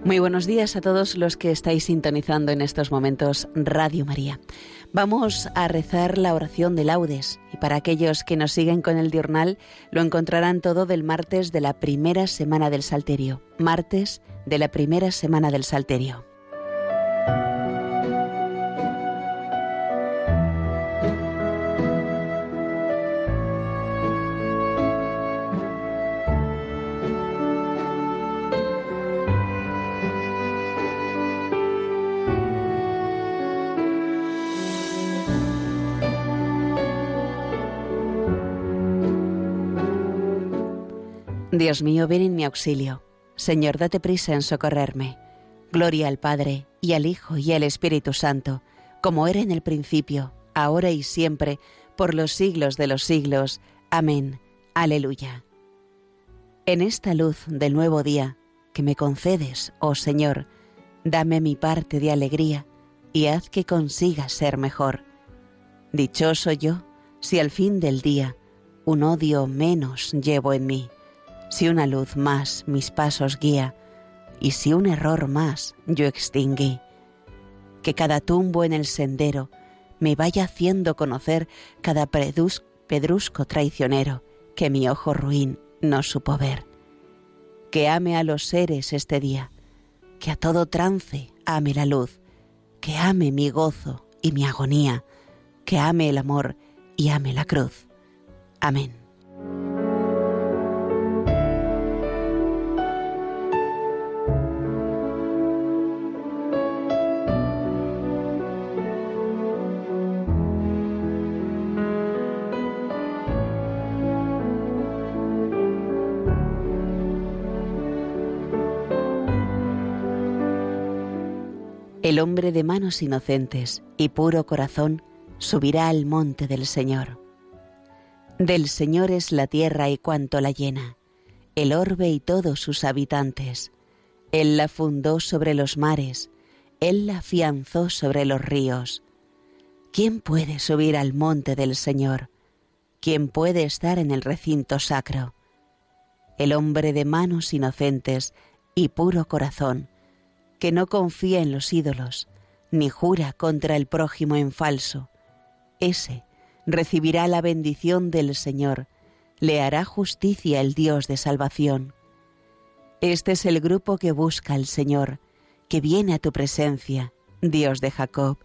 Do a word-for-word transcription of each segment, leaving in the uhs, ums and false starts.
Muy buenos días a todos los que estáis sintonizando en estos momentos Radio María. Vamos a rezar la oración de laudes y para aquellos que nos siguen con el diurnal lo encontrarán todo del martes de la primera semana del Salterio. Martes de la primera semana del Salterio. Dios mío, ven en mi auxilio. Señor, date prisa en socorrerme. Gloria al Padre, y al Hijo, y al Espíritu Santo, como era en el principio, ahora y siempre, por los siglos de los siglos. Amén. Aleluya. En esta luz del nuevo día que me concedes, oh Señor, dame mi parte de alegría, y haz que consiga ser mejor. Dichoso yo, si al fin del día un odio menos llevo en mí, si una luz más mis pasos guía, y si un error más yo extinguí. Que cada tumbo en el sendero me vaya haciendo conocer cada pedrus- pedrusco traicionero que mi ojo ruin no supo ver. Que ame a los seres este día, que a todo trance ame la luz, que ame mi gozo y mi agonía, que ame el amor y ame la cruz. Amén. El hombre de manos inocentes y puro corazón subirá al monte del Señor. Del Señor es la tierra y cuanto la llena, el orbe y todos sus habitantes. Él la fundó sobre los mares, Él la afianzó sobre los ríos. ¿Quién puede subir al monte del Señor? ¿Quién puede estar en el recinto sacro? El hombre de manos inocentes y puro corazón, que no confía en los ídolos, ni jura contra el prójimo en falso. Ese recibirá la bendición del Señor, le hará justicia el Dios de salvación. Este es el grupo que busca al Señor, que viene a tu presencia, Dios de Jacob.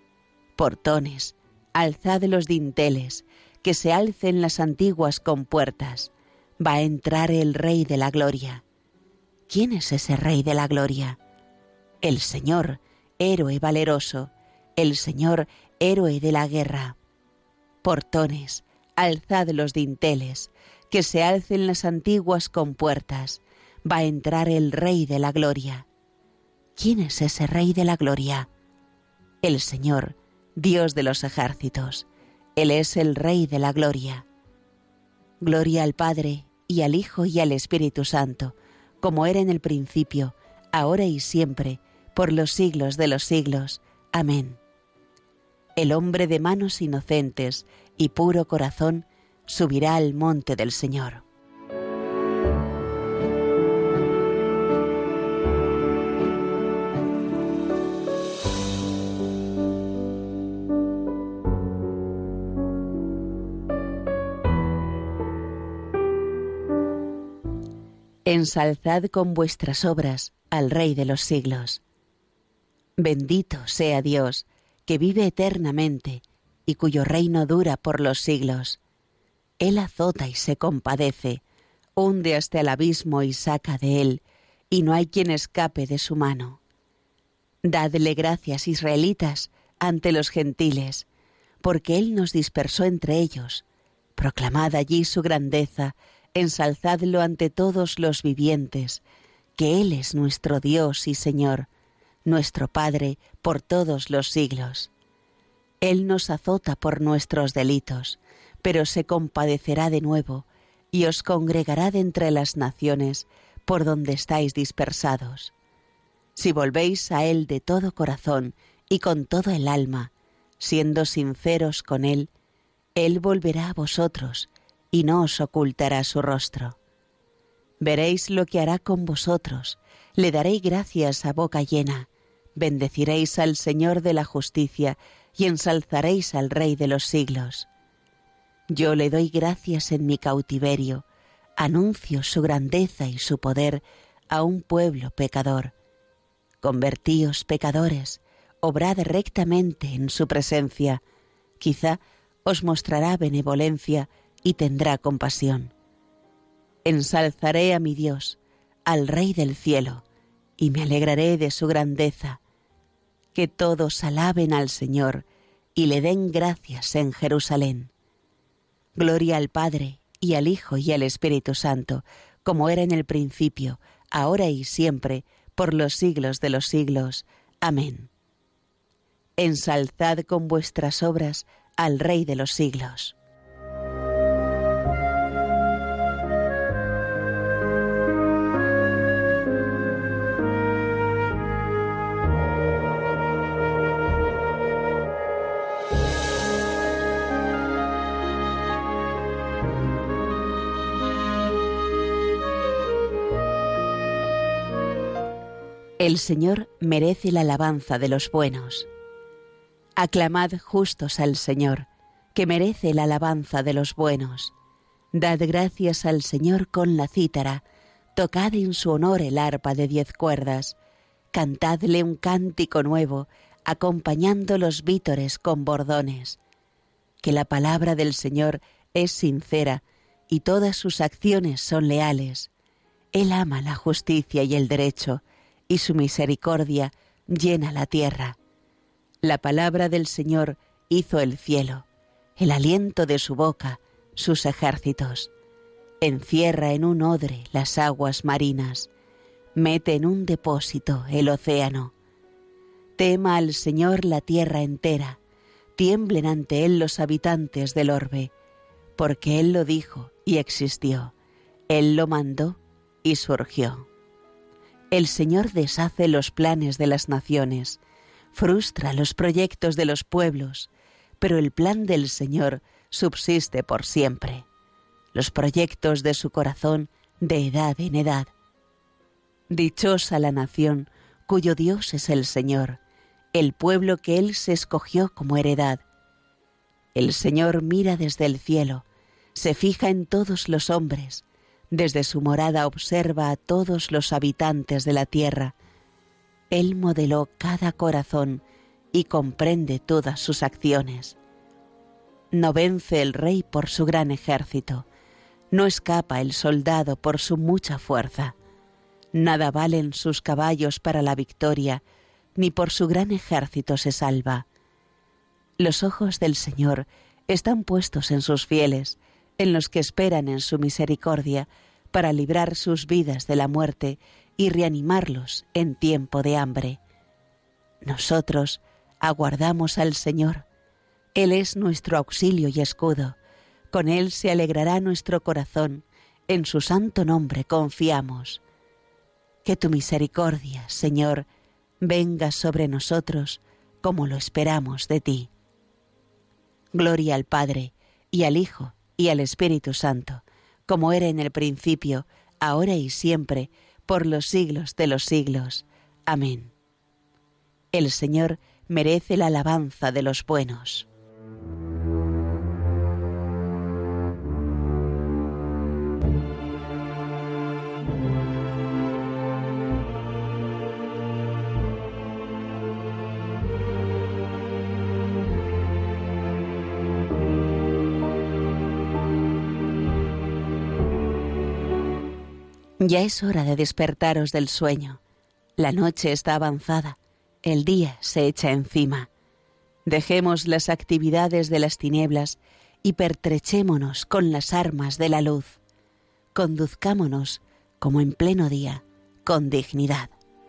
Portones, alzad los dinteles, que se alcen las antiguas compuertas. Va a entrar el Rey de la Gloria. ¿Quién es ese Rey de la Gloria? El Señor, héroe valeroso, el Señor, héroe de la guerra. Portones, alzad los dinteles, que se alcen las antiguas compuertas. Va a entrar el Rey de la Gloria. ¿Quién es ese Rey de la Gloria? El Señor, Dios de los ejércitos. Él es el Rey de la Gloria. Gloria al Padre, y al Hijo, y al Espíritu Santo, como era en el principio, ahora y siempre, por los siglos de los siglos. Amén. El hombre de manos inocentes y puro corazón subirá al monte del Señor. Ensalzad con vuestras obras al Rey de los siglos. Bendito sea Dios, que vive eternamente y cuyo reino dura por los siglos. Él azota y se compadece, hunde hasta el abismo y saca de él, y no hay quien escape de su mano. Dadle gracias, israelitas, ante los gentiles, porque él nos dispersó entre ellos. Proclamad allí su grandeza, ensalzadlo ante todos los vivientes, que él es nuestro Dios y Señor, nuestro Padre por todos los siglos. Él nos azota por nuestros delitos, pero se compadecerá de nuevo y os congregará de entre las naciones por donde estáis dispersados. Si volvéis a Él de todo corazón y con todo el alma, siendo sinceros con Él, Él volverá a vosotros y no os ocultará su rostro. Veréis lo que hará con vosotros, le daréis gracias a boca llena, bendeciréis al Señor de la justicia y ensalzaréis al Rey de los siglos. Yo le doy gracias en mi cautiverio, anuncio su grandeza y su poder a un pueblo pecador. Convertíos, pecadores, obrad rectamente en su presencia, quizá os mostrará benevolencia y tendrá compasión. Ensalzaré a mi Dios, al Rey del cielo, y me alegraré de su grandeza. Que todos alaben al Señor y le den gracias en Jerusalén. Gloria al Padre, y al Hijo, y al Espíritu Santo, como era en el principio, ahora y siempre, por los siglos de los siglos. Amén. Ensalzad con vuestras obras al Rey de los siglos. El Señor merece la alabanza de los buenos. Aclamad justos al Señor, que merece la alabanza de los buenos. Dad gracias al Señor con la cítara, tocad en su honor el arpa de diez cuerdas, cantadle un cántico nuevo, acompañando los vítores con bordones. Que la palabra del Señor es sincera y todas sus acciones son leales. Él ama la justicia y el derecho, y su misericordia llena la tierra. La palabra del Señor hizo el cielo, el aliento de su boca, sus ejércitos. Encierra en un odre las aguas marinas, mete en un depósito el océano. Tema al Señor la tierra entera, tiemblen ante Él los habitantes del orbe, porque Él lo dijo y existió, Él lo mandó y surgió. El Señor deshace los planes de las naciones, frustra los proyectos de los pueblos, pero el plan del Señor subsiste por siempre. Los proyectos de su corazón de edad en edad. Dichosa la nación cuyo Dios es el Señor, el pueblo que Él se escogió como heredad. El Señor mira desde el cielo, se fija en todos los hombres, desde su morada observa a todos los habitantes de la tierra. Él modeló cada corazón y comprende todas sus acciones. No vence el rey por su gran ejército, no escapa el soldado por su mucha fuerza. Nada valen sus caballos para la victoria, ni por su gran ejército se salva. Los ojos del Señor están puestos en sus fieles, en los que esperan en su misericordia, para librar sus vidas de la muerte y reanimarlos en tiempo de hambre. Nosotros aguardamos al Señor. Él es nuestro auxilio y escudo. Con Él se alegrará nuestro corazón. En su santo nombre confiamos. Que tu misericordia, Señor, venga sobre nosotros como lo esperamos de ti. Gloria al Padre, y al Hijo, y al Espíritu Santo, como era en el principio, ahora y siempre, por los siglos de los siglos. Amén. El Señor merece la alabanza de los buenos. Ya es hora de despertaros del sueño. La noche está avanzada, el día se echa encima. Dejemos las actividades de las tinieblas y pertrechémonos con las armas de la luz. Conduzcámonos, como en pleno día, con dignidad.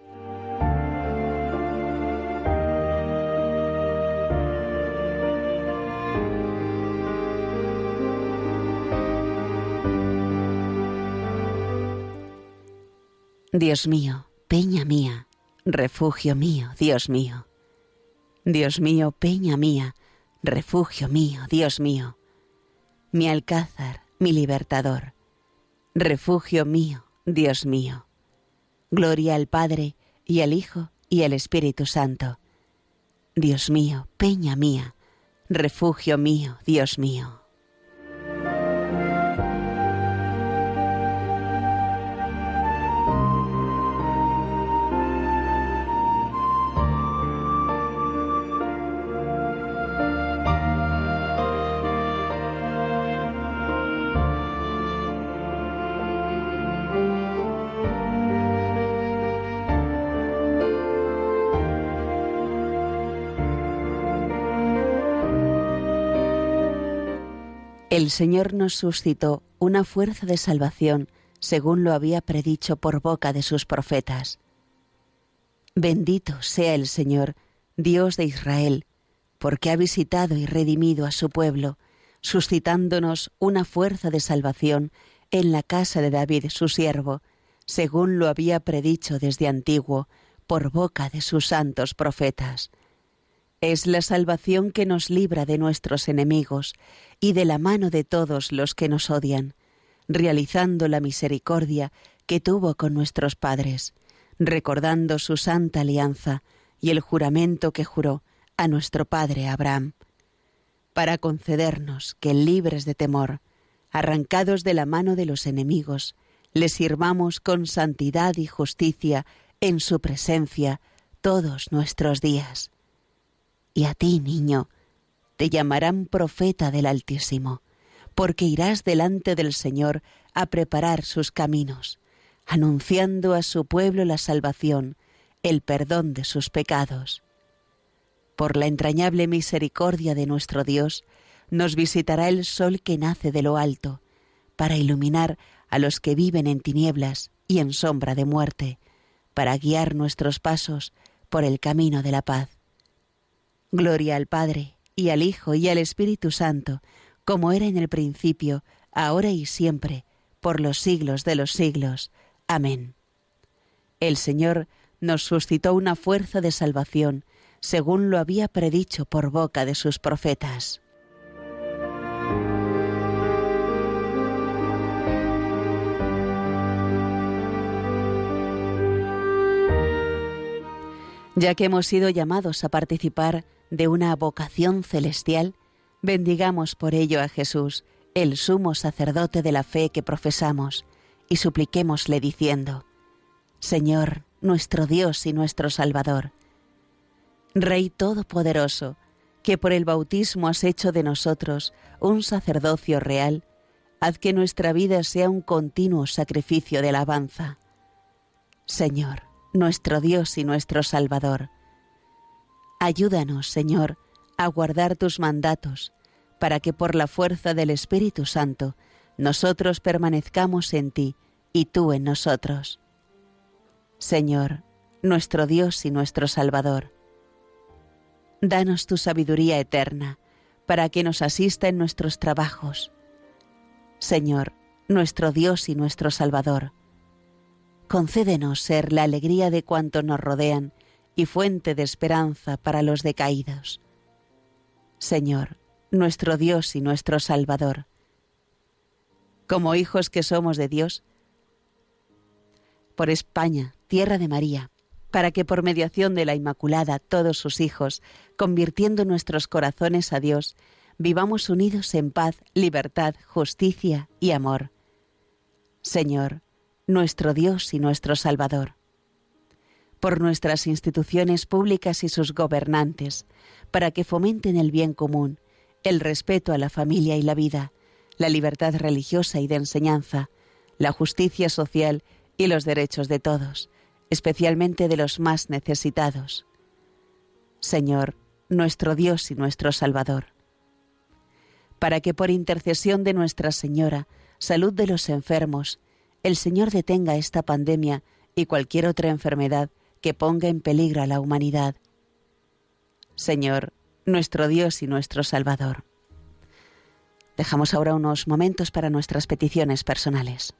Dios mío, peña mía, refugio mío, Dios mío. Dios mío, peña mía, refugio mío, Dios mío. Mi alcázar, mi libertador, refugio mío, Dios mío. Gloria al Padre, y al Hijo, y al Espíritu Santo. Dios mío, peña mía, refugio mío, Dios mío. El Señor nos suscitó una fuerza de salvación, según lo había predicho por boca de sus profetas. Bendito sea el Señor, Dios de Israel, porque ha visitado y redimido a su pueblo, suscitándonos una fuerza de salvación en la casa de David su siervo, según lo había predicho desde antiguo, por boca de sus santos profetas. Es la salvación que nos libra de nuestros enemigos y de la mano de todos los que nos odian, realizando la misericordia que tuvo con nuestros padres, recordando su santa alianza y el juramento que juró a nuestro padre Abraham, para concedernos que, libres de temor, arrancados de la mano de los enemigos, le sirvamos con santidad y justicia en su presencia todos nuestros días. Y a ti, niño, te llamarán profeta del Altísimo, porque irás delante del Señor a preparar sus caminos, anunciando a su pueblo la salvación, el perdón de sus pecados. Por la entrañable misericordia de nuestro Dios, nos visitará el sol que nace de lo alto, para iluminar a los que viven en tinieblas y en sombra de muerte, para guiar nuestros pasos por el camino de la paz. Gloria al Padre, y al Hijo, y al Espíritu Santo, como era en el principio, ahora y siempre, por los siglos de los siglos. Amén. El Señor nos suscitó una fuerza de salvación, según lo había predicho por boca de sus profetas. Ya que hemos sido llamados a participar de una vocación celestial, bendigamos por ello a Jesús, el sumo sacerdote de la fe que profesamos, y supliquémosle diciendo: Señor, nuestro Dios y nuestro Salvador, Rey todopoderoso, que por el bautismo has hecho de nosotros un sacerdocio real, haz que nuestra vida sea un continuo sacrificio de alabanza. Señor, nuestro Dios y nuestro Salvador, ayúdanos, Señor, a guardar tus mandatos, para que por la fuerza del Espíritu Santo nosotros permanezcamos en ti y tú en nosotros. Señor, nuestro Dios y nuestro Salvador, danos tu sabiduría eterna, para que nos asista en nuestros trabajos. Señor, nuestro Dios y nuestro Salvador, concédenos ser la alegría de cuantos nos rodean y fuente de esperanza para los decaídos. Señor, nuestro Dios y nuestro Salvador, como hijos que somos de Dios, por España, tierra de María, para que por mediación de la Inmaculada todos sus hijos, convirtiendo nuestros corazones a Dios, vivamos unidos en paz, libertad, justicia y amor. Señor, nuestro Dios y nuestro Salvador, por nuestras instituciones públicas y sus gobernantes, para que fomenten el bien común, el respeto a la familia y la vida, la libertad religiosa y de enseñanza, la justicia social y los derechos de todos, especialmente de los más necesitados. Señor, nuestro Dios y nuestro Salvador, para que por intercesión de Nuestra Señora, salud de los enfermos, el Señor detenga esta pandemia y cualquier otra enfermedad que ponga en peligro a la humanidad. Señor, nuestro Dios y nuestro Salvador. Dejamos ahora unos momentos para nuestras peticiones personales.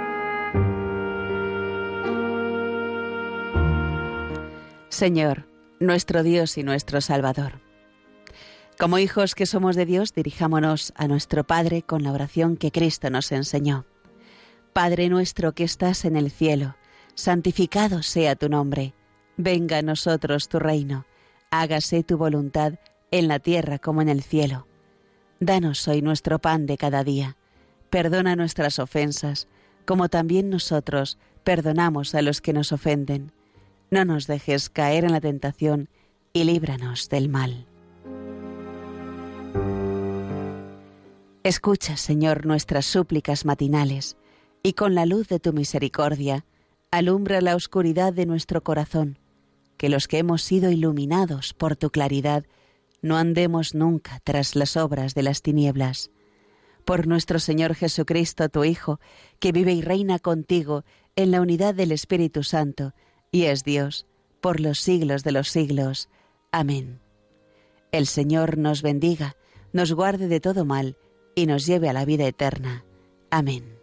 Señor, nuestro Dios y nuestro Salvador. Como hijos que somos de Dios, dirijámonos a nuestro Padre con la oración que Cristo nos enseñó. Padre nuestro que estás en el cielo, santificado sea tu nombre. Venga a nosotros tu reino. Hágase tu voluntad en la tierra como en el cielo. Danos hoy nuestro pan de cada día. Perdona nuestras ofensas, como también nosotros perdonamos a los que nos ofenden. No nos dejes caer en la tentación y líbranos del mal. Escucha, Señor, nuestras súplicas matinales, y con la luz de tu misericordia, alumbra la oscuridad de nuestro corazón, que los que hemos sido iluminados por tu claridad no andemos nunca tras las obras de las tinieblas. Por nuestro Señor Jesucristo, tu Hijo, que vive y reina contigo en la unidad del Espíritu Santo, y es Dios, por los siglos de los siglos. Amén. El Señor nos bendiga, nos guarde de todo mal, y nos lleve a la vida eterna. Amén.